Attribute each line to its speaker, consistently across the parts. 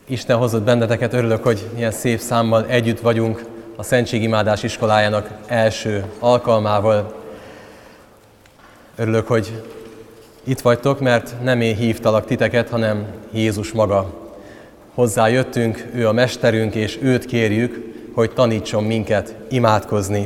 Speaker 1: Isten hozott benneteket, örülök, hogy ilyen szép számmal együtt vagyunk a Szentségimádás iskolájának első alkalmával. Örülök, hogy itt vagytok, mert nem én hívtalak titeket, hanem Jézus maga. Hozzá jöttünk, ő a mesterünk, és őt kérjük, hogy tanítson minket imádkozni.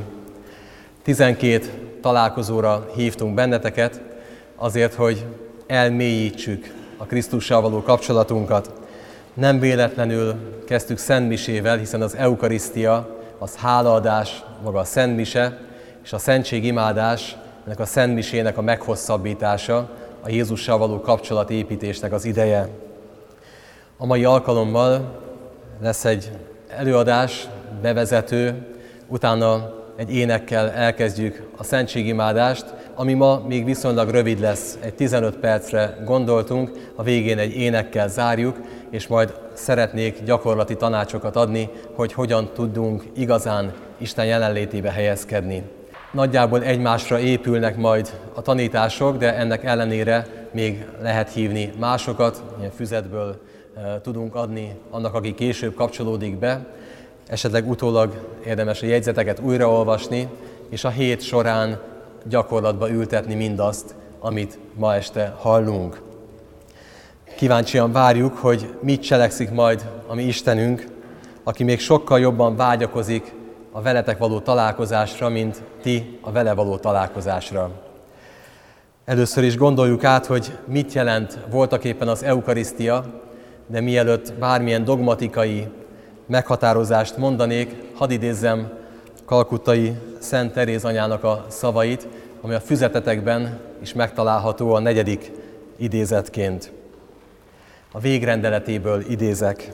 Speaker 1: 12 találkozóra hívtunk benneteket, azért, hogy elmélyítsük a Krisztussal való kapcsolatunkat. Nem véletlenül kezdtük szentmisével, hiszen az eukarisztia, az hálaadás, maga a szentmise, és a szentségimádás, ennek a szentmisének a meghosszabbítása, a Jézussal való kapcsolatépítésnek az ideje. A mai alkalommal lesz egy előadás, bevezető, utána egy énekkel elkezdjük a szentségimádást, ami ma még viszonylag rövid lesz, egy 15 percre gondoltunk, a végén egy énekkel zárjuk, és majd szeretnék gyakorlati tanácsokat adni, hogy hogyan tudunk igazán Isten jelenlétébe helyezkedni. Nagyjából egymásra épülnek majd a tanítások, de ennek ellenére még lehet hívni másokat, ilyen füzetből tudunk adni annak, aki később kapcsolódik be. Esetleg utólag érdemes a jegyzeteket újraolvasni, és a hét során gyakorlatba ültetni mindazt, amit ma este hallunk. Kíváncsian várjuk, hogy mit cselekszik majd a mi Istenünk, aki még sokkal jobban vágyakozik a veletek való találkozásra, mint ti a vele való találkozásra. Először is gondoljuk át, hogy mit jelent voltaképpen az eukarisztia, de mielőtt bármilyen dogmatikai meghatározást mondanék, hadd idézzem kalkuttai Szent Teréz anyának a szavait, ami a füzetetekben is megtalálható a 4. idézetként. A végrendeletéből idézek.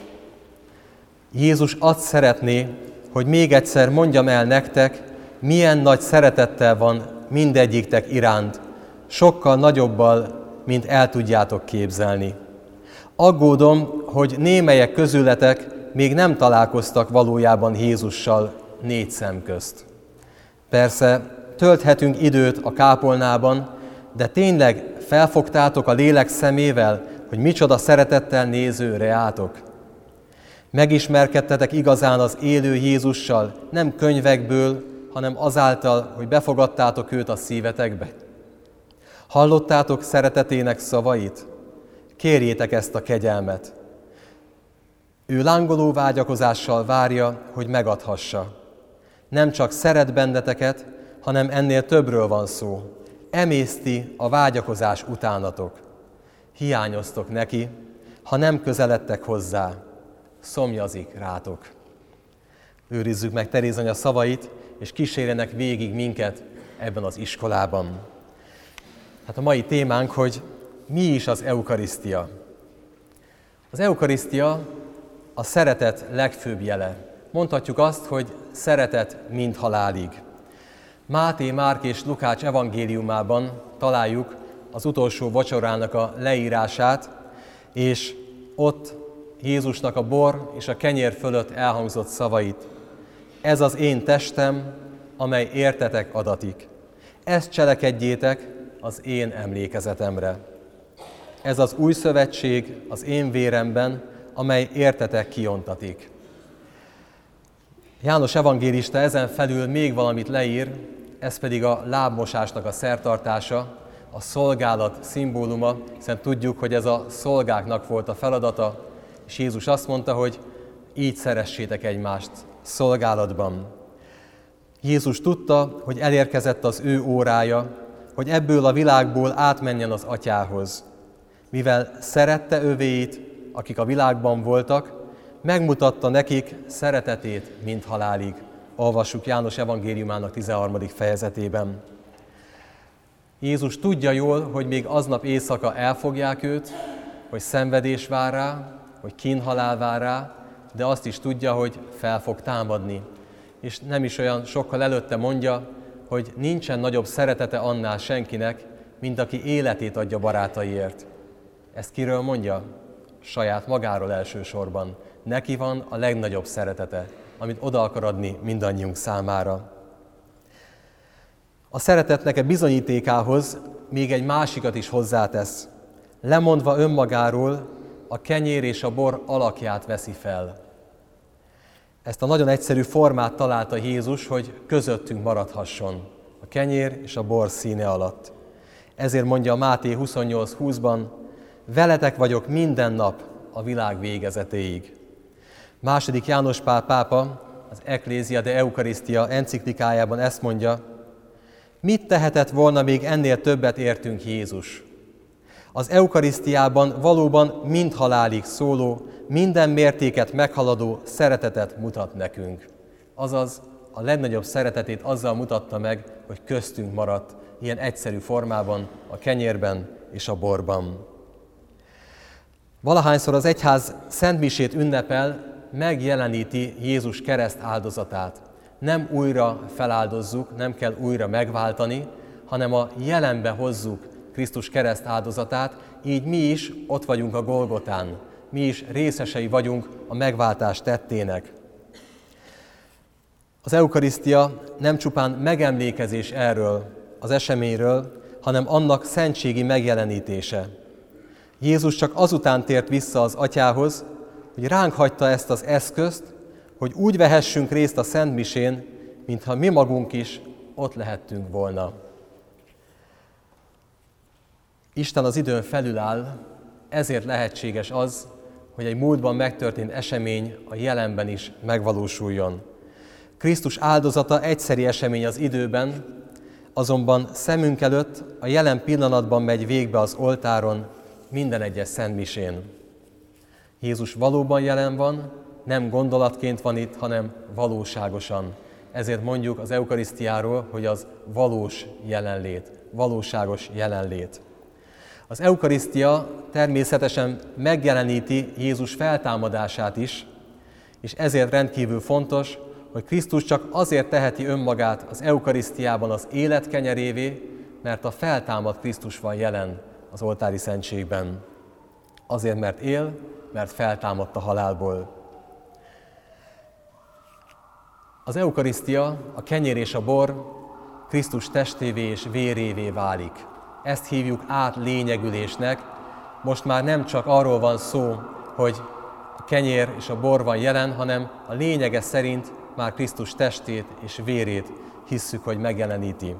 Speaker 1: Jézus azt szeretné, hogy még egyszer mondjam el nektek, milyen nagy szeretettel van mindegyiktek iránt, sokkal nagyobbal, mint el tudjátok képzelni. Aggódom, hogy némelyek közületek még nem találkoztak valójában Jézussal 4 szem közt. Persze tölthetünk időt a kápolnában, de tényleg felfogtátok a lélek szemével, hogy micsoda szeretettel néző reátok? Megismerkedtetek igazán az élő Jézussal, nem könyvekből, hanem azáltal, hogy befogadtátok őt a szívetekbe? Hallottátok szeretetének szavait? Kérjétek ezt a kegyelmet. Ő lángoló vágyakozással várja, hogy megadhassa. Nem csak szeret benneteket, hanem ennél többről van szó. Emészti a vágyakozás utánatok. Hiányoztok neki, ha nem közeledtek hozzá. Szomjazik rátok. Őrizzük meg Teréz anya szavait, és kísérjenek végig minket ebben az iskolában. Hát a mai témánk, hogy mi is az eukarisztia. Az eukarisztia a szeretet legfőbb jele. Mondhatjuk azt, hogy szeretet mind halálig. Máté, Márk és Lukács evangéliumában találjuk az utolsó vacsorának a leírását, és ott Jézusnak a bor és a kenyér fölött elhangzott szavait. Ez az én testem, amely értetek adatik. Ezt cselekedjétek az én emlékezetemre. Ez az új szövetség az én véremben, amely értetek kiontatik. János evangélista ezen felül még valamit leír, ez pedig a lábmosásnak a szertartása, a szolgálat szimbóluma, hiszen tudjuk, hogy ez a szolgáknak volt a feladata, és Jézus azt mondta, hogy így szeressétek egymást szolgálatban. Jézus tudta, hogy elérkezett az ő órája, hogy ebből a világból átmenjen az Atyához. Mivel szerette övéit, akik a világban voltak, megmutatta nekik szeretetét mind halálig. Olvassuk János evangéliumának 13. fejezetében. Jézus tudja jól, hogy még aznap éjszaka elfogják őt, hogy szenvedés vár rá, hogy kínhalál vár rá, de azt is tudja, hogy fel fog támadni. És nem is olyan sokkal előtte mondja, hogy nincsen nagyobb szeretete annál senkinek, mint aki életét adja barátaiért. Ezt kiről mondja? Saját magáról elsősorban. Neki van a legnagyobb szeretete, amit oda akar adni mindannyiunk számára. A szeretetnek a bizonyítékához még egy másikat is hozzátesz. Lemondva önmagáról, a kenyér és a bor alakját veszi fel. Ezt a nagyon egyszerű formát találta Jézus, hogy közöttünk maradhasson, a kenyér és a bor színe alatt. Ezért mondja a Máté 28:20-ban, veletek vagyok minden nap a világ végezetéig. II. János Pál pápa az Ecclesia de Eucharistia enciklikájában ezt mondja, mit tehetett volna még ennél többet értünk Jézus? Az Eukarisztiában valóban mind halálig szóló, minden mértéket meghaladó szeretetet mutat nekünk. Azaz a legnagyobb szeretetét azzal mutatta meg, hogy köztünk maradt, ilyen egyszerű formában, a kenyérben és a borban. Valahányszor az egyház szentmisét ünnepel, megjeleníti Jézus kereszt áldozatát. Nem újra feláldozzuk, nem kell újra megváltani, hanem a jelenbe hozzuk Krisztus kereszt áldozatát, így mi is ott vagyunk a Golgotán. Mi is részesei vagyunk a megváltás tettének. Az eukarisztia nem csupán megemlékezés erről az eseményről, hanem annak szentségi megjelenítése. Jézus csak azután tért vissza az Atyához, hogy ránk hagyta ezt az eszközt, hogy úgy vehessünk részt a szentmisén, mintha mi magunk is ott lehettünk volna. Isten az időn felül áll, ezért lehetséges az, hogy egy múltban megtörtént esemény a jelenben is megvalósuljon. Krisztus áldozata egyszeri esemény az időben, azonban szemünk előtt a jelen pillanatban megy végbe az oltáron, minden egyes szentmisén. Jézus valóban jelen van, nem gondolatként van itt, hanem valóságosan. Ezért mondjuk az eukarisztiáról, hogy az valós jelenlét, valóságos jelenlét. Az eukarisztia természetesen megjeleníti Jézus feltámadását is, és ezért rendkívül fontos, hogy Krisztus csak azért teheti önmagát az eukarisztiában az élet kenyerévé, mert a feltámadt Krisztus van jelen az oltári szentségben. Azért, mert él, mert feltámadt a halálból. Az eukarisztia, a kenyér és a bor Krisztus testévé és vérévé válik. Ezt hívjuk átlényegülésnek. Most már nem csak arról van szó, hogy a kenyér és a bor van jelen, hanem a lényege szerint már Krisztus testét és vérét hisszük, hogy megjeleníti.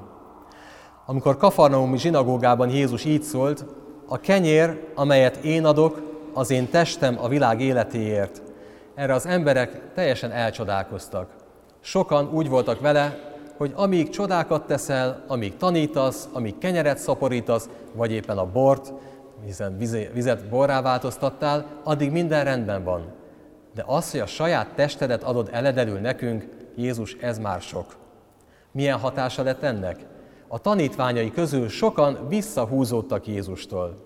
Speaker 1: Amikor Kafarnaumi zsinagógában Jézus így szólt, a kenyér, amelyet én adok, az én testem a világ életéért. Erre az emberek teljesen elcsodálkoztak. Sokan úgy voltak vele, hogy amíg csodákat teszel, amíg tanítasz, amíg kenyeret szaporítasz, vagy éppen a bort, hiszen vizet borrá változtattál, addig minden rendben van. De az, hogy a saját testedet adod eledelül nekünk, Jézus, ez már sok. Milyen hatása lett ennek? A tanítványai közül sokan visszahúzódtak Jézustól.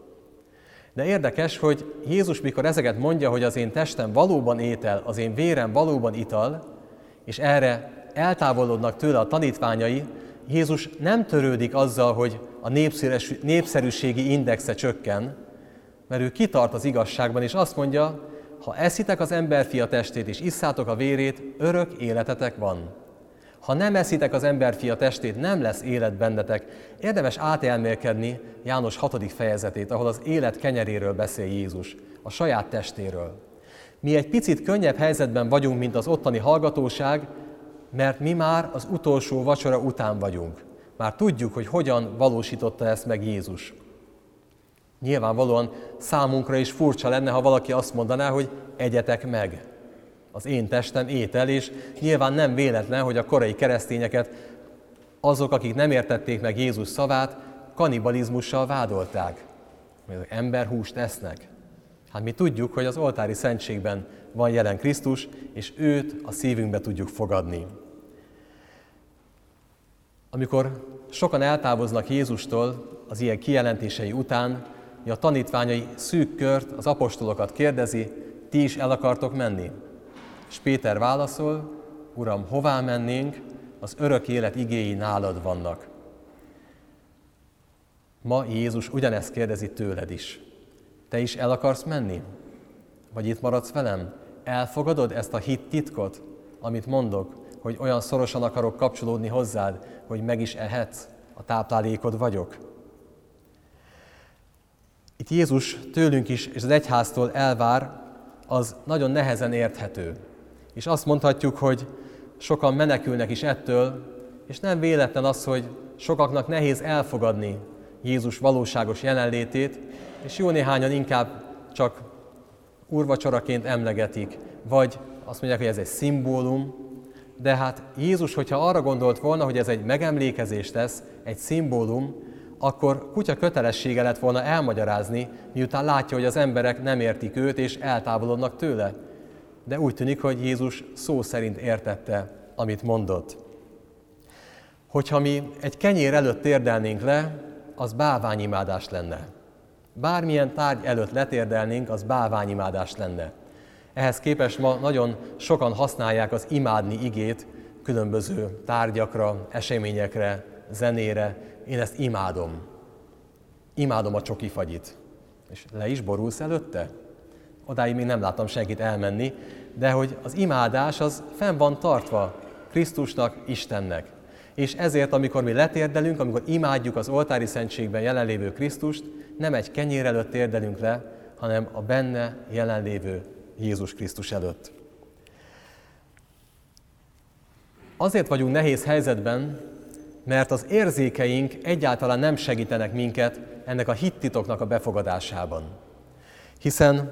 Speaker 1: De érdekes, hogy Jézus, mikor ezeket mondja, hogy az én testem valóban étel, az én vérem valóban ital, és erre eltávolodnak tőle a tanítványai, Jézus nem törődik azzal, hogy a népszerűségi indexe csökken, mert ő kitart az igazságban, és azt mondja, ha eszitek az emberfia testét és isszátok a vérét, örök életetek van. Ha nem eszitek az emberfia testét, nem lesz élet bennetek. Érdemes átelmélkedni János 6. fejezetét, ahol az élet kenyeréről beszél Jézus, a saját testéről. Mi egy picit könnyebb helyzetben vagyunk, mint az ottani hallgatóság, mert mi már az utolsó vacsora után vagyunk. Már tudjuk, hogy hogyan valósította ezt meg Jézus. Nyilvánvalóan számunkra is furcsa lenne, ha valaki azt mondaná, hogy egyetek meg. Az én testem étel, és nyilván nem véletlen, hogy a korai keresztényeket azok, akik nem értették meg Jézus szavát, kannibalizmussal vádolták. Mert emberhúst esznek. Hát mi tudjuk, hogy az oltári szentségben van jelen Krisztus, és őt a szívünkbe tudjuk fogadni. Amikor sokan eltávoznak Jézustól az ilyen kijelentései után, a tanítványai szűk kört, az apostolokat kérdezi, ti is el akartok menni? És Péter válaszol, Uram, hová mennénk, az örök élet igéi nálad vannak. Ma Jézus ugyanezt kérdezi tőled is. Te is el akarsz menni? Vagy itt maradsz velem? Elfogadod ezt a hit titkot, amit mondok, hogy olyan szorosan akarok kapcsolódni hozzád, hogy meg is ehetsz, a táplálékod vagyok? Itt amit Jézus tőlünk is és az egyháztól elvár, az nagyon nehezen érthető. És azt mondhatjuk, hogy sokan menekülnek is ettől, és nem véletlen az, hogy sokaknak nehéz elfogadni Jézus valóságos jelenlétét, és jó néhányan inkább csak úrvacsoraként emlegetik, vagy azt mondják, hogy ez egy szimbólum, de hát Jézus, hogyha arra gondolt volna, hogy ez egy megemlékezést tesz, egy szimbólum, akkor kutya kötelessége lett volna elmagyarázni, miután látja, hogy az emberek nem értik őt, és eltávolodnak tőle. De úgy tűnik, hogy Jézus szó szerint értette, amit mondott. Hogyha mi egy kenyér előtt térdelnénk le, az bálványimádás lenne. Bármilyen tárgy előtt letérdelnénk, az bálványimádás lenne. Ehhez képest ma nagyon sokan használják az imádni igét különböző tárgyakra, eseményekre, zenére. Én ezt imádom. Imádom a csokifagyit. És le is borulsz előtte? Odáig még nem láttam senkit elmenni, de hogy az imádás az fenn van tartva Krisztusnak, Istennek. És ezért, amikor mi letérdelünk, amikor imádjuk az oltári szentségben jelenlévő Krisztust, nem egy kenyér előtt térdelünk le, hanem a benne jelenlévő Jézus Krisztus előtt. Azért vagyunk nehéz helyzetben, mert az érzékeink egyáltalán nem segítenek minket ennek a hittitoknak a befogadásában. Hiszen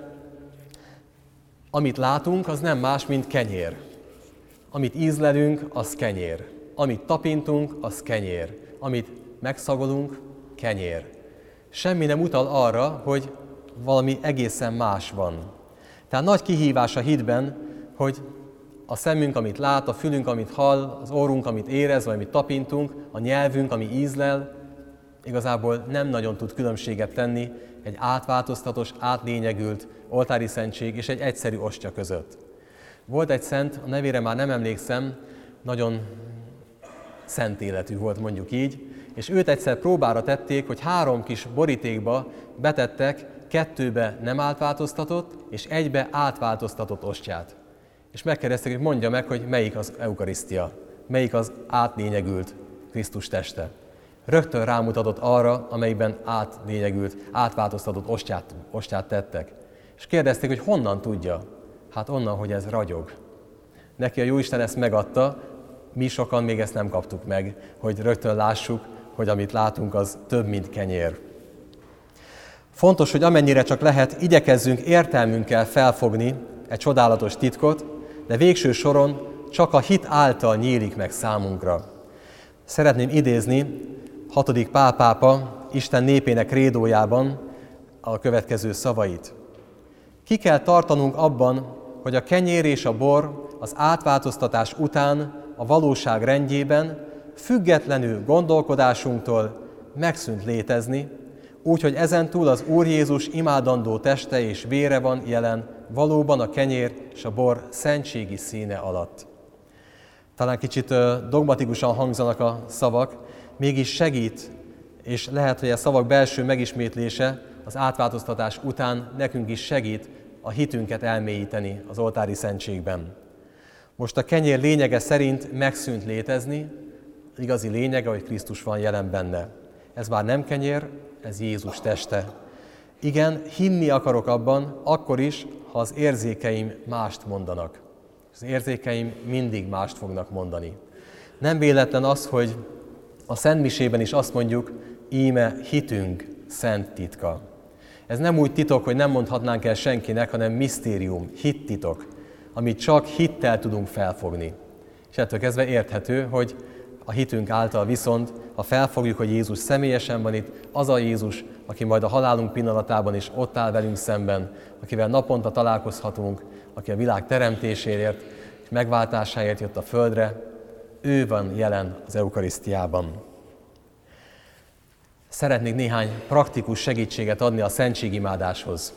Speaker 1: amit látunk, az nem más, mint kenyér. Amit ízlelünk, az kenyér. Amit tapintunk, az kenyér. Amit megszagolunk, kenyér. Semmi nem utal arra, hogy valami egészen más van. Tehát nagy kihívás a hitben, hogy a szemünk, amit lát, a fülünk, amit hall, az orrunk, amit érez, vagy amit tapintunk, a nyelvünk, ami ízlel, igazából nem nagyon tud különbséget tenni egy átváltoztatos, átlényegült oltári szentség és egy egyszerű ostya között. Volt egy szent, a nevére már nem emlékszem, nagyon szent életű volt, mondjuk így, és őt egyszer próbára tették, hogy 3 kis borítékba betettek 2-be nem átváltoztatott, és 1-be átváltoztatott ostját. És megkérdezték, hogy mondja meg, hogy melyik az eukarisztia, melyik az átlényegült Krisztus teste. Rögtön rámutatott arra, amelyikben átlényegült, átváltoztatott ostját tettek. És kérdezték, hogy honnan tudja? Hát onnan, hogy ez ragyog. Neki a Jóisten ezt megadta, mi sokan még ezt nem kaptuk meg, hogy rögtön lássuk, hogy amit látunk, az több, mint kenyér. Fontos, hogy amennyire csak lehet, igyekezzünk értelmünkkel felfogni egy csodálatos titkot, de végső soron csak a hit által nyílik meg számunkra. Szeretném idézni 6. Pál pápa Isten népének krédójában a következő szavait. Ki kell tartanunk abban, hogy a kenyér és a bor az átváltoztatás után a valóság rendjében függetlenül gondolkodásunktól megszűnt létezni, úgyhogy ezentúl az Úr Jézus imádandó teste és vére van jelen valóban a kenyér és a bor szentségi színe alatt. Talán kicsit dogmatikusan hangzanak a szavak, mégis segít, és lehet, hogy a szavak belső megismétlése az átváltoztatás után nekünk is segít a hitünket elmélyíteni az oltári szentségben. Most a kenyér lényege szerint megszűnt létezni, igazi lényege, hogy Krisztus van jelen benne. Ez már nem kenyér, ez Jézus teste. Igen, hinni akarok abban, akkor is, ha az érzékeim mást mondanak. Az érzékeim mindig mást fognak mondani. Nem véletlen az, hogy a szentmisében is azt mondjuk, íme hitünk szent titka. Ez nem úgy titok, hogy nem mondhatnánk el senkinek, hanem misztérium, hittitok, amit csak hittel tudunk felfogni. És ettől kezdve érthető, hogy a hitünk által viszont, ha felfogjuk, hogy Jézus személyesen van itt, az a Jézus, aki majd a halálunk pillanatában is ott áll velünk szemben, akivel naponta találkozhatunk, aki a világ teremtéséért és megváltásáért jött a földre, ő van jelen az eukarisztiában. Szeretnék néhány praktikus segítséget adni a szentségimádáshoz.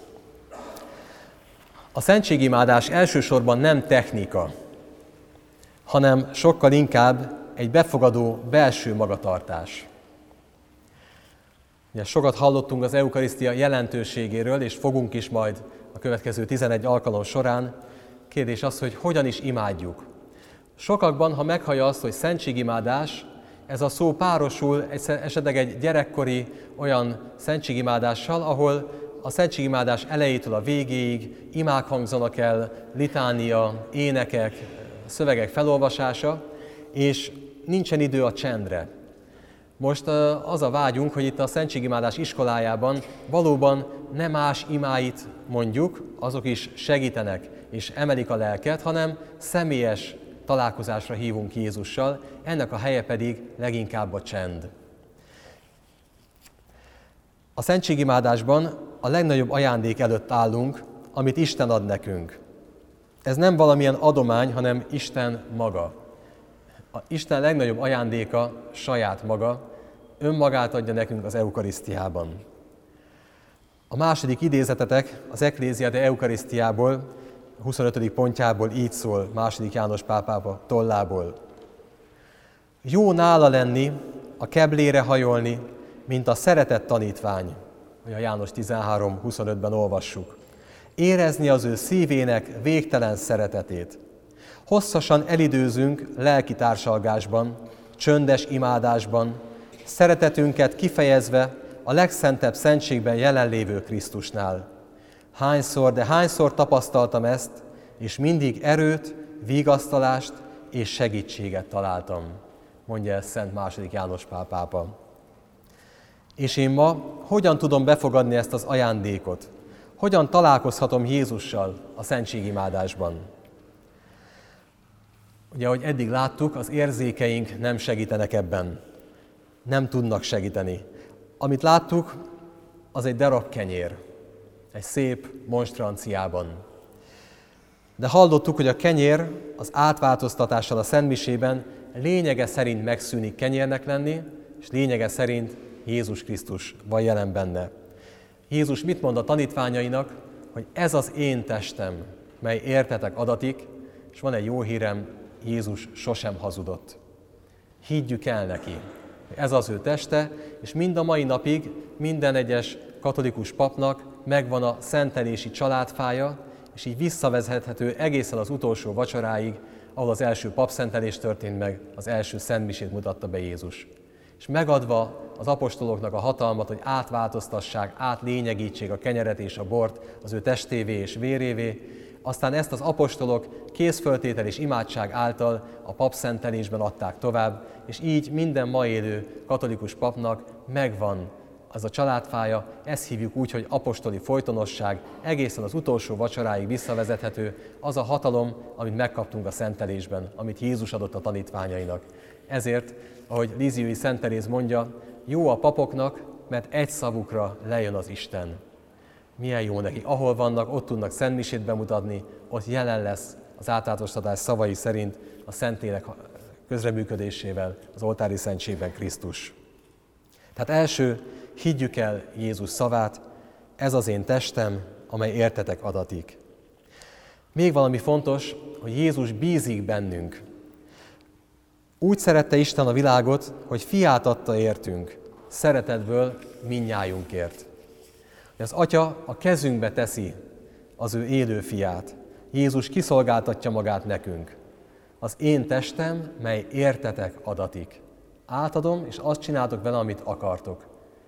Speaker 1: A szentségimádás elsősorban nem technika, hanem sokkal inkább egy befogadó belső magatartás. Ugye sokat hallottunk az eukarisztia jelentőségéről, és fogunk is majd a következő 11 alkalom során. Kérdés az, hogy hogyan is imádjuk. Sokakban, ha meghallja azt, hogy szentségimádás, ez a szó párosul esetleg egy gyerekkori olyan szentségimádással, ahol a szentségimádás elejétől a végéig imák hangzanak el, litánia, énekek, szövegek felolvasása, és nincsen idő a csendre. Most az a vágyunk, hogy itt a szentségimádás iskolájában valóban nem más imáit mondjuk, azok is segítenek és emelik a lelket, hanem személyes találkozásra hívunk Jézussal, ennek a helye pedig leginkább a csend. A szentségimádásban a legnagyobb ajándék előtt állunk, amit Isten ad nekünk. Ez nem valamilyen adomány, hanem Isten maga. Isten legnagyobb ajándéka saját maga, önmagát adja nekünk az eukarisztiában. A második idézetetek az Ecclesia de Eucharistiából, 25. pontjából így szól, II. János pápa tollából. Jó nála lenni, a keblére hajolni, mint a szeretett tanítvány, hogy a János 13.25-ben olvassuk. Érezni az ő szívének végtelen szeretetét. Hosszasan elidőzünk lelki társalgásban, csöndes imádásban, szeretetünket kifejezve a legszentebb szentségben jelenlévő Krisztusnál. Hányszor tapasztaltam ezt, és mindig erőt, vigasztalást és segítséget találtam, mondja ezt Szent II. János Pál pápa. És én ma hogyan tudom befogadni ezt az ajándékot? Hogyan találkozhatom Jézussal a szentségimádásban? Ugye, ahogy eddig láttuk, az érzékeink nem segítenek ebben. Nem tudnak segíteni. Amit láttuk, az egy darab kenyér. Egy szép monstranciában. De hallottuk, hogy a kenyér az átváltoztatással a szentmisében lényege szerint megszűnik kenyérnek lenni, és lényege szerint Jézus Krisztus van jelen benne. Jézus mit mond a tanítványainak? Hogy ez az én testem, mely értetek adatik, és van egy jó hírem, Jézus sosem hazudott. Higgyük el neki, hogy ez az ő teste, és mind a mai napig minden egyes katolikus papnak megvan a szentelési családfája, és így visszavezethető egészen az utolsó vacsoráig, ahol az első papszentelés történt meg, az első szentmisét mutatta be Jézus. És megadva az apostoloknak a hatalmat, hogy átváltoztassák, átlényegítsék a kenyeret és a bort az ő testévé és vérévé, aztán ezt az apostolok készföltétel és imádság által a papszentelésben adták tovább, és így minden ma élő katolikus papnak megvan az a családfája, ezt hívjuk úgy, hogy apostoli folytonosság, egészen az utolsó vacsoráig visszavezethető, az a hatalom, amit megkaptunk a szentelésben, amit Jézus adott a tanítványainak. Ezért, ahogy Líziui Szent Teréz mondja, jó a papoknak, mert egy szavukra lejön az Isten. Milyen jó nekik. Ahol vannak, ott tudnak szentmisét bemutatni, ott jelen lesz az átváltoztatás szavai szerint a Szentlélek közreműködésével az oltári szentségben Krisztus. Tehát első, higgyük el Jézus szavát, ez az én testem, amely értetek adatik. Még valami fontos, hogy Jézus bízik bennünk. Úgy szerette Isten a világot, hogy fiát adta értünk, szeretetből mindnyájunkért. Az Atya a kezünkbe teszi az ő élő fiát. Jézus kiszolgáltatja magát nekünk. Az én testem, mely értetek adatik. Átadom, és azt csináltok vele, amit akartok.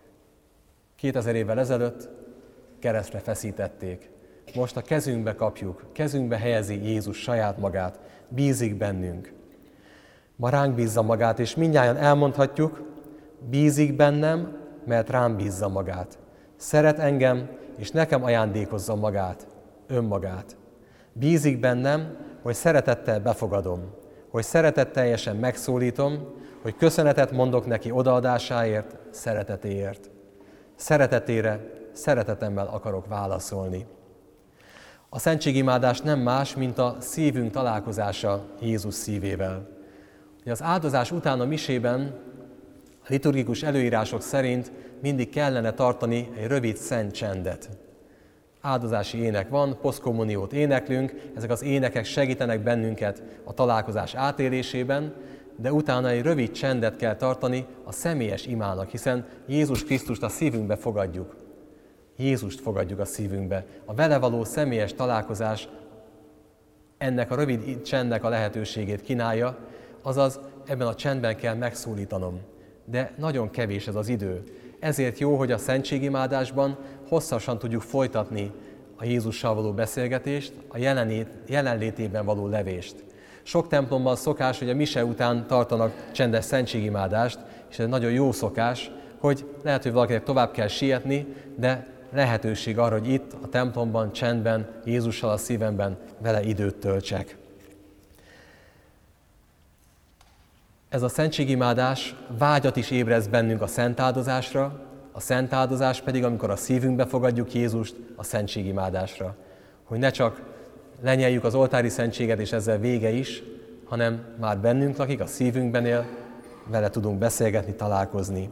Speaker 1: 2000 évvel ezelőtt keresztre feszítették. Most a kezünkbe kapjuk, kezünkbe helyezi Jézus saját magát, bízik bennünk. Ma ránk bízza magát, és mindnyájan elmondhatjuk, bízik bennem, mert rám bízza magát. Szeret engem, és nekem ajándékozza magát, önmagát. Bízik bennem, hogy szeretettel befogadom, hogy szeretetteljesen megszólítom, hogy köszönetet mondok neki odaadásáért, szeretetéért. Szeretetére szeretetemmel akarok válaszolni. A szentségimádás nem más, mint a szívünk találkozása Jézus szívével. Az áldozás után a misében a liturgikus előírások szerint mindig kellene tartani egy rövid szent csendet. Áldozási ének van, posztkommuniót éneklünk, ezek az énekek segítenek bennünket a találkozás átélésében, de utána egy rövid csendet kell tartani a személyes imának, hiszen Jézus Krisztust a szívünkbe fogadjuk. Jézust fogadjuk a szívünkbe. A vele való személyes találkozás ennek a rövid csendnek a lehetőségét kínálja, azaz ebben a csendben kell megszólítanom. De nagyon kevés ez az idő. ezért jó, hogy a szentségimádásban hosszasan tudjuk folytatni a Jézussal való beszélgetést, a jelenlétében való levést. Sok templomban szokás, hogy a mise után tartanak csendes szentségimádást, és ez nagyon jó szokás, hogy lehet, hogy valakinek tovább kell sietni, de lehetőség arra, hogy itt a templomban, csendben, Jézussal a szívemben vele időt töltsek. Ez a szentségimádás vágyat is ébreszt bennünk a szentáldozásra, a szentáldozás pedig, amikor a szívünkbe fogadjuk Jézust, a szentségimádásra. Hogy ne csak lenyeljük az oltári szentséget, és ezzel vége is, hanem már bennünk lakik, a szívünkben él, vele tudunk beszélgetni, találkozni.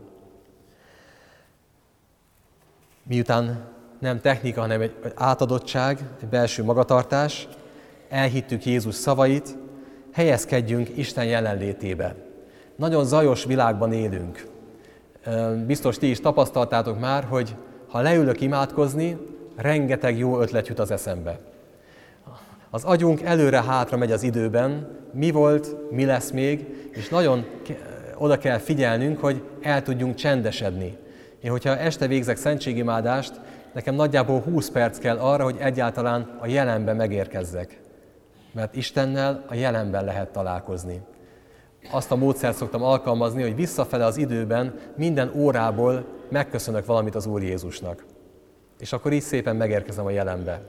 Speaker 1: Miután nem technika, hanem egy átadottság, egy belső magatartás, elhittük Jézus szavait, helyezkedjünk Isten jelenlétébe. Nagyon zajos világban élünk. Biztos ti is tapasztaltátok már, hogy ha leülök imádkozni, rengeteg jó ötlet jut az eszembe. Az agyunk előre-hátra megy az időben, mi volt, mi lesz még, és nagyon oda kell figyelnünk, hogy el tudjunk csendesedni. Én, hogyha este végzek szentségimádást, nekem nagyjából 20 perc kell arra, hogy egyáltalán a jelenben megérkezzek. Mert Istennel a jelenben lehet találkozni. Azt a módszert szoktam alkalmazni, hogy visszafele az időben minden órából megköszönök valamit az Úr Jézusnak. És akkor így szépen megérkezem a jelenbe.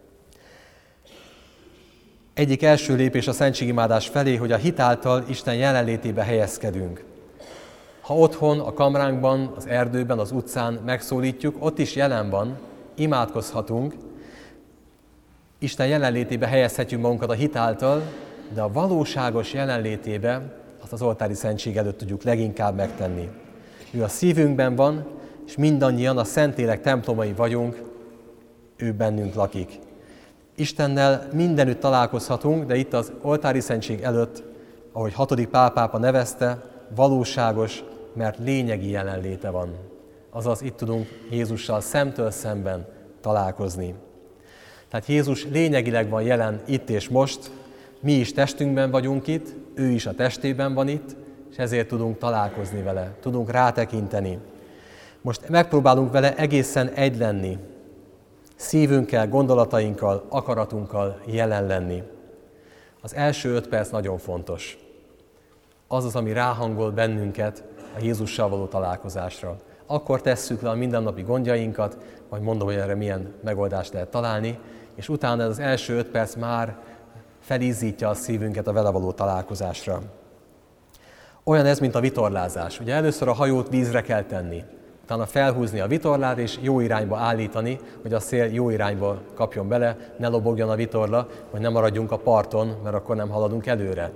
Speaker 1: Egyik első lépés a szentségimádás felé, hogy a hit által Isten jelenlétébe helyezkedünk. Ha otthon, a kamránkban, az erdőben, az utcán megszólítjuk, ott is jelen van, imádkozhatunk, Isten jelenlétébe helyezhetjük magunkat a hit által, de a valóságos jelenlétébe azt az oltári szentség előtt tudjuk leginkább megtenni. Ő a szívünkben van, és mindannyian a Szentlélek templomai vagyunk, ő bennünk lakik. Istennel mindenütt találkozhatunk, de itt az oltári szentség előtt, ahogy 6. Pál pápa nevezte, valóságos, mert lényegi jelenléte van. Azaz itt tudunk Jézussal szemtől szemben találkozni. Tehát Jézus lényegileg van jelen itt és most, mi is testünkben vagyunk itt, ő is a testében van itt, és ezért tudunk találkozni vele, tudunk rátekinteni. Most megpróbálunk vele egészen egy lenni, szívünkkel, gondolatainkkal, akaratunkkal jelen lenni. Az első 5 perc nagyon fontos. Az az, ami ráhangol bennünket a Jézussal való találkozásra. Akkor tesszük le a mindennapi gondjainkat, majd mondom, hogy erre milyen megoldást lehet találni, és utána az első 5 perc már felízzítja a szívünket a vele való találkozásra. Olyan ez, mint a vitorlázás. Ugye először a hajót vízre kell tenni, utána felhúzni a vitorlát és jó irányba állítani, hogy a szél jó irányba kapjon bele, ne lobogjon a vitorla, hogy ne maradjunk a parton, mert akkor nem haladunk előre.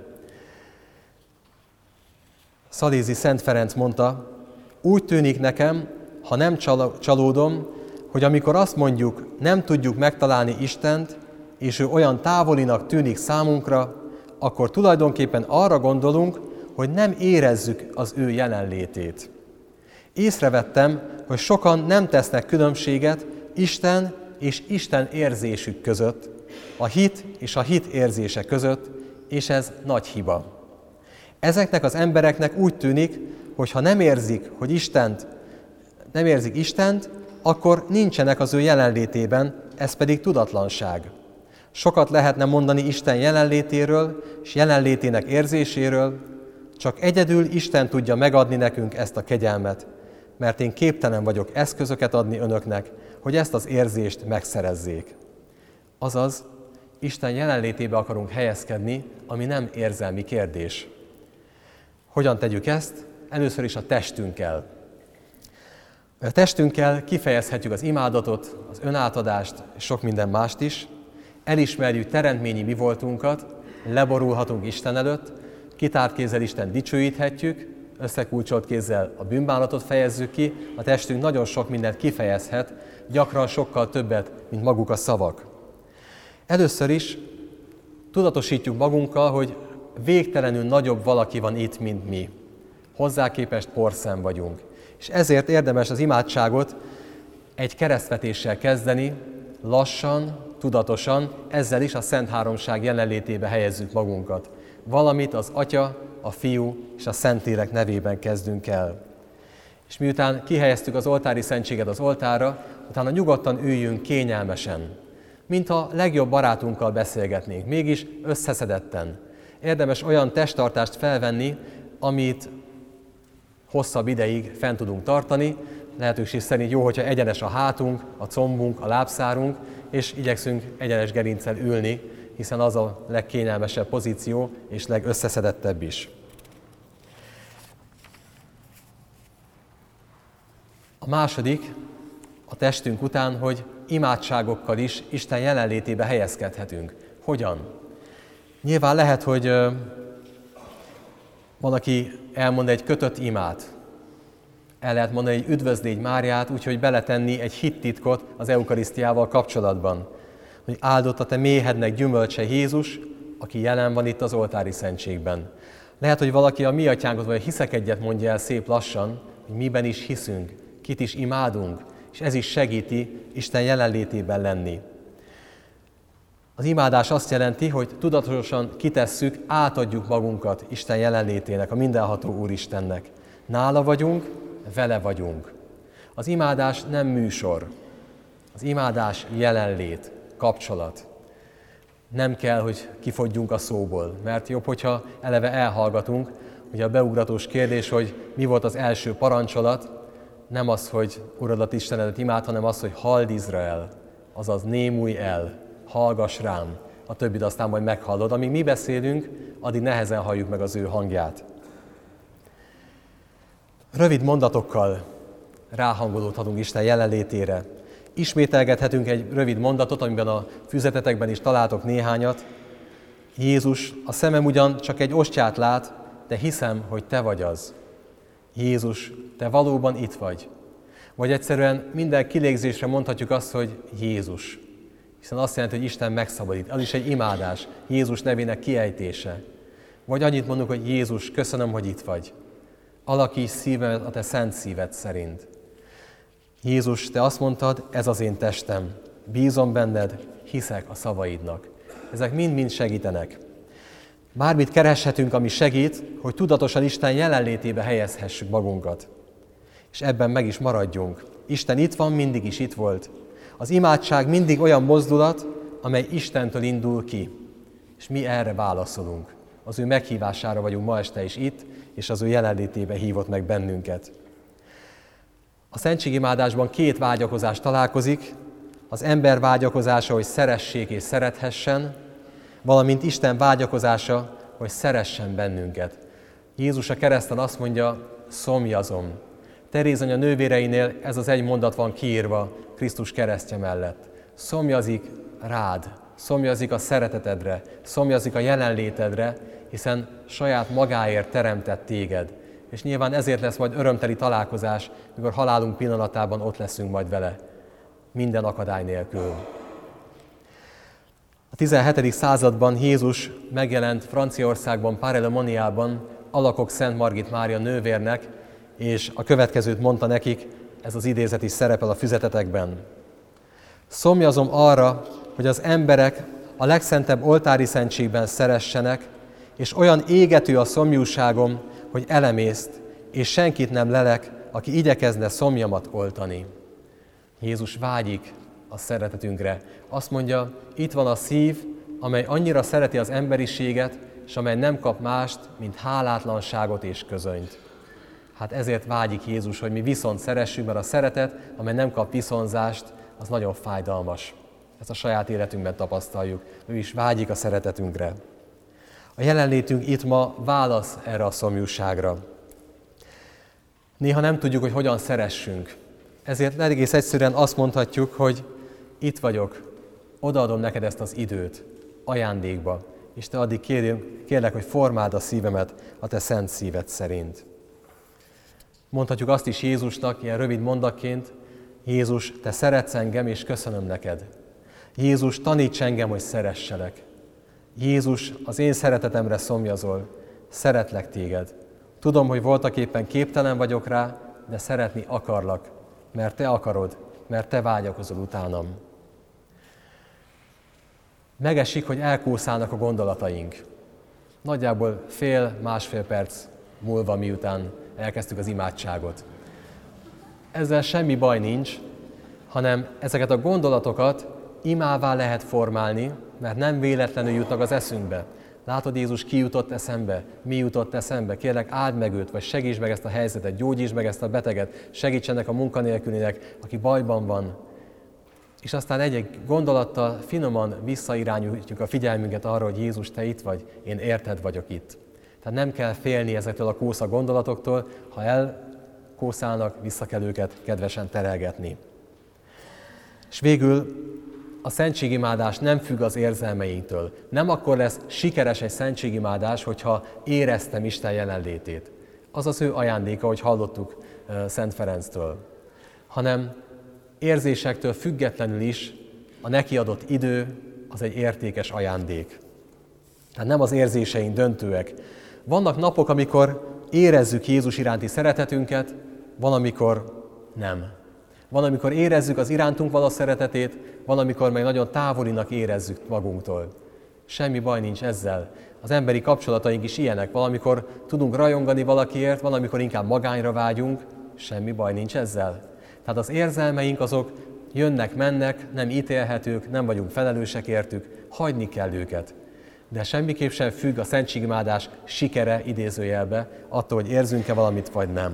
Speaker 1: Szalézi Szent Ferenc mondta, úgy tűnik nekem, ha nem csalódom, hogy amikor azt mondjuk, nem tudjuk megtalálni Istent, és ő olyan távolinak tűnik számunkra, akkor tulajdonképpen arra gondolunk, hogy nem érezzük az ő jelenlétét. Észrevettem, hogy sokan nem tesznek különbséget Isten és Isten érzésük között, a hit és a hit érzése között, és ez nagy hiba. Ezeknek az embereknek úgy tűnik, hogy ha nem érzik Istent, akkor nincsenek az ő jelenlétében, ez pedig tudatlanság. Sokat lehetne mondani Isten jelenlétéről és jelenlétének érzéséről, csak egyedül Isten tudja megadni nekünk ezt a kegyelmet, mert én képtelen vagyok eszközöket adni önöknek, hogy ezt az érzést megszerezzék. Azaz, Isten jelenlétébe akarunk helyezkedni, ami nem érzelmi kérdés. Hogyan tegyük ezt? Először is a testünkkel. A testünkkel kifejezhetjük az imádatot, az önátadást és sok minden mást is. Elismerjük teremtményi mi voltunkat, leborulhatunk Isten előtt, kitárt kézzel Isten dicsőíthetjük, összekulcsolt kézzel a bűnbánatot fejezzük ki, a testünk nagyon sok mindent kifejezhet, gyakran sokkal többet, mint maguk a szavak. Először is tudatosítjuk magunkkal, hogy végtelenül nagyobb valaki van itt, mint mi. Hozzá képest porszem vagyunk. És ezért érdemes az imádságot egy keresztvetéssel kezdeni, lassan, tudatosan, ezzel is a Szent Háromság jelenlétébe helyezzük magunkat. Valamit az Atya, a Fiú és a Szentlélek nevében kezdünk el. És miután kihelyeztük az oltári szentséget az oltárra, utána nyugodtan üljünk kényelmesen, mintha legjobb barátunkkal beszélgetnénk, mégis összeszedetten. Érdemes olyan testtartást felvenni, amit hosszabb ideig fent tudunk tartani, lehetőség szerint jó, hogyha egyenes a hátunk, a combunk, a lábszárunk, és igyekszünk egyenes gerinccel ülni, hiszen az a legkényelmesebb pozíció, és legösszeszedettebb is. A második, a testünk után, hogy imádságokkal is Isten jelenlétébe helyezkedhetünk. Hogyan? Nyilván lehet, hogy van, aki elmond egy kötött imát. El lehet mondani egy üdvözlégy Máriát, úgyhogy beletenni egy hittitkot az eukarisztiával kapcsolatban. Hogy áldott a te méhednek gyümölcse Jézus, aki jelen van itt az oltári szentségben. Lehet, hogy valaki a mi atyánkot, vagy a hiszek egyet mondja el szép lassan, hogy miben is hiszünk, kit is imádunk, és ez is segíti Isten jelenlétében lenni. Az imádás azt jelenti, hogy tudatosan kitesszük, átadjuk magunkat Isten jelenlétének, a mindenható Úristennek. Nála vagyunk, vele vagyunk. Az imádás nem műsor. Az imádás jelenlét, kapcsolat. Nem kell, hogy kifogjunk a szóból, mert jobb, hogyha eleve elhallgatunk. Ugye a beugratós kérdés, hogy mi volt az első parancsolat, nem az, hogy Uradat Istenedet imád, hanem az, hogy halld Izrael, azaz némulj el, hallgass rám, a többit aztán majd meghallod. Amíg mi beszélünk, addig nehezen halljuk meg az ő hangját. Rövid mondatokkal ráhangolódhatunk Isten jelenlétére. Ismételgethetünk egy rövid mondatot, amiben a füzetetekben is találtok néhányat. Jézus, a szemem ugyan csak egy ostját lát, de hiszem, hogy te vagy az. Jézus, te valóban itt vagy. Vagy egyszerűen minden kilégzésre mondhatjuk azt, hogy Jézus. Hiszen azt jelenti, hogy Isten megszabadít. Az is egy imádás, Jézus nevének kiejtése. Vagy annyit mondunk, hogy Jézus, köszönöm, hogy itt vagy. Alakíts szívemet a te szent szíved szerint. Jézus, te azt mondtad, ez az én testem. Bízom benned, hiszek a szavaidnak. Ezek mind-mind segítenek. Bármit kereshetünk, ami segít, hogy tudatosan Isten jelenlétébe helyezhessük magunkat. És ebben meg is maradjunk. Isten itt van, mindig is itt volt. Az imádság mindig olyan mozdulat, amely Istentől indul ki. És mi erre válaszolunk. Az ő meghívására vagyunk ma este is itt, és az ő jelenlétébe hívott meg bennünket. A szentségimádásban két vágyakozás találkozik, az ember vágyakozása, hogy szeressék és szerethessen, valamint Isten vágyakozása, hogy szeressen bennünket. Jézus a kereszten azt mondja, szomjazom. Teréz anya nővéreinél ez az egy mondat van kiírva Krisztus keresztje mellett. Szomjazik rád, szomjazik a szeretetedre, szomjazik a jelenlétedre, hiszen saját magáért teremtett téged. És nyilván ezért lesz majd örömteli találkozás, mikor halálunk pillanatában ott leszünk majd vele. Minden akadály nélkül. A 17. században Jézus megjelent Franciaországban, Paray-le-Moniában, Alakok Szent Margit Mária nővérnek, és a következőt mondta nekik, ez az idézet is szerepel a füzetetekben. Szomjazom arra, hogy az emberek a legszentebb oltári szentségben szeressenek, és olyan égető a szomjúságom, hogy elemészt, és senkit nem lelek, aki igyekezne szomjamat oltani. Jézus vágyik a szeretetünkre. Azt mondja, itt van a szív, amely annyira szereti az emberiséget, és amely nem kap mást, mint hálátlanságot és közönyt. Hát ezért vágyik Jézus, hogy mi viszont szeressük, mert a szeretet, amely nem kap viszonzást, az nagyon fájdalmas. Ezt a saját életünkben tapasztaljuk. Ő is vágyik a szeretetünkre. A jelenlétünk itt ma válasz erre a szomjúságra. Néha nem tudjuk, hogy hogyan szeressünk. Ezért egész egyszerűen azt mondhatjuk, hogy itt vagyok, odaadom neked ezt az időt, ajándékba, és te addig kérlek, hogy formáld a szívemet a te szent szíved szerint. Mondhatjuk azt is Jézusnak, ilyen rövid mondatként, Jézus, te szeretsz engem, és köszönöm neked. Jézus, taníts engem, hogy szeresselek. Jézus, az én szeretetemre szomjazol, szeretlek téged. Tudom, hogy voltaképpen képtelen vagyok rá, de szeretni akarlak, mert te akarod, mert te vágyakozol utánam. Megesik, hogy elkúszálnak a gondolataink. Nagyjából fél-másfél perc múlva, miután elkezdtük az imádságot. ezzel semmi baj nincs, hanem ezeket a gondolatokat imává lehet formálni, mert nem véletlenül jutnak az eszünkbe. Látod, Jézus ki jutott eszembe? Mi jutott eszembe? Kérlek, áld meg őt, vagy segíts meg ezt a helyzetet, gyógyítsd meg ezt a beteget, segíts ennek a munkanélkülinek, aki bajban van. És aztán egy-egy gondolattal finoman visszairányítjuk a figyelmünket arra, hogy Jézus, te itt vagy, én érted vagyok itt. Tehát nem kell félni ezektől a kósza gondolatoktól, ha elkószálnak, vissza kell őket kedvesen terelgetni. És végül a szentségimádás nem függ az érzelmeinktől. Nem akkor lesz sikeres egy szentségimádás, hogyha éreztem Isten jelenlétét. Az az ő ajándéka, hogy hallottuk Szent Ferenctől. Hanem érzésektől függetlenül is a neki adott idő az egy értékes ajándék. Tehát nem az érzéseink döntőek. Vannak napok, amikor érezzük Jézus iránti szeretetünket, van, amikor nem. Van, amikor érezzük az irántunk való szeretetét, van, amikor meg nagyon távolinak érezzük magunktól. Semmi baj nincs ezzel. Az emberi kapcsolataink is ilyenek. Valamikor tudunk rajongani valakiért, valamikor inkább magányra vágyunk, semmi baj nincs ezzel. Tehát az érzelmeink azok jönnek-mennek, nem ítélhetők, nem vagyunk felelősek értük, hagyni kell őket. De semmiképp sem függ a szentségimádás sikere idézőjelbe, attól, hogy érzünk-e valamit, vagy nem.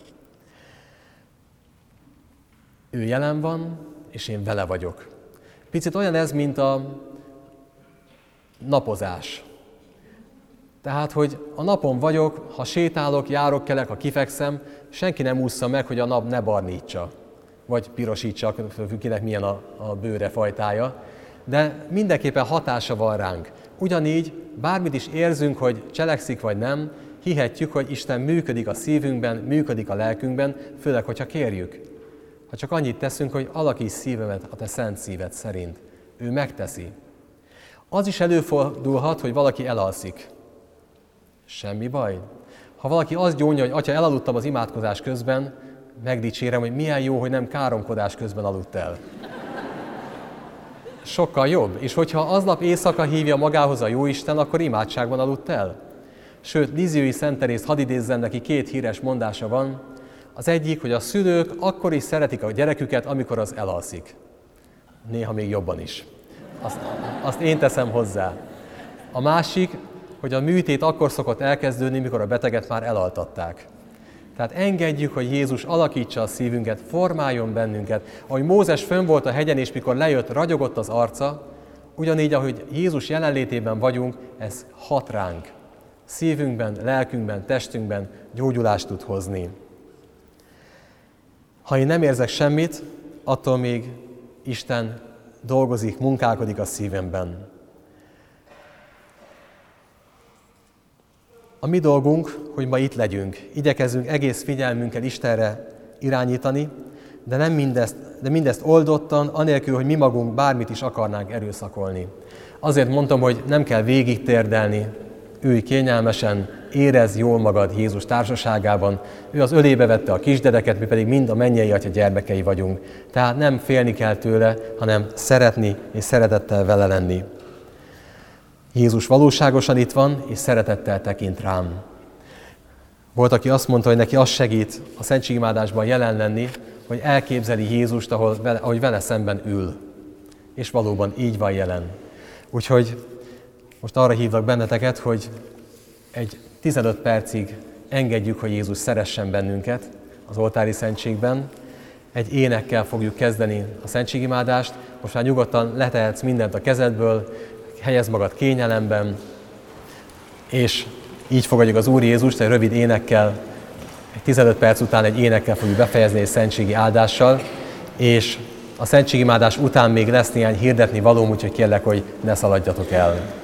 Speaker 1: Ő jelen van, és én vele vagyok. Picit olyan ez, mint a napozás. Tehát, hogy a napon vagyok, ha sétálok, járok, kelek, ha kifekszem, senki nem ússza meg, hogy a nap ne barnítsa, vagy pirosítsa, kinek milyen a bőre fajtája, de mindenképpen hatása van ránk. Ugyanígy, bármit is érzünk, hogy cselekszik vagy nem, hihetjük, hogy Isten működik a szívünkben, működik a lelkünkben, főleg, hogyha kérjük. Ha csak annyit teszünk, hogy alakíts szívemet a te szent szíved szerint. Ő megteszi. Az is előfordulhat, hogy valaki elalszik. Semmi baj. Ha valaki azt gyónja, hogy atya, elaludtam az imádkozás közben, megdicsérem, hogy milyen jó, hogy nem káromkodás közben aludt el. Sokkal jobb. És hogyha aznap éjszaka hívja magához a Jóisten, akkor imádságban aludt el. Sőt, Lizziói Szent Teréz, hadd idézzem neki, 2 híres mondása van. Az egyik, hogy a szülők akkor is szeretik a gyereküket, amikor az elalszik. Néha még jobban is. Azt én teszem hozzá. A másik, hogy a műtét akkor szokott elkezdődni, mikor a beteget már elaltatták. Tehát engedjük, hogy Jézus alakítsa a szívünket, formáljon bennünket. Ahogy Mózes fönn volt a hegyen, és mikor lejött, ragyogott az arca, ugyanígy, ahogy Jézus jelenlétében vagyunk, ez hat ránk. Szívünkben, lelkünkben, testünkben gyógyulást tud hozni. Ha én nem érzek semmit, attól még Isten dolgozik, munkálkodik a szívemben. A mi dolgunk, hogy ma itt legyünk. Igyekezzünk egész figyelmünkkel Istenre irányítani, de mindezt oldottan, anélkül, hogy mi magunk bármit is akarnánk erőszakolni. Azért mondtam, hogy nem kell végig térdelni, ülj kényelmesen, érezd jól magad Jézus társaságában. Ő az ölébe vette a kisdedeket, mi pedig mind a mennyei Atya gyermekei vagyunk. Tehát nem félni kell tőle, hanem szeretni és szeretettel vele lenni. Jézus valóságosan itt van, és szeretettel tekint rám. Volt, aki azt mondta, hogy neki az segít a szentségimádásban jelen lenni, hogy elképzeli Jézust, ahogy vele szemben ül. És valóban így van jelen. Úgyhogy most arra hívlak benneteket, hogy egy 15 percig engedjük, hogy Jézus szeressen bennünket az oltári szentségben. Egy énekkel fogjuk kezdeni a szentségimádást. Most már nyugodtan letehetsz mindent a kezedből, helyezd magad kényelemben, és így fogadjuk az Úr Jézust egy rövid énekkel, egy 15 perc után egy énekkel fogjuk befejezni egy szentségi áldással, és a szentségimádás után még lesz néhány hirdetni valóm, úgyhogy kérlek, hogy ne szaladjatok el.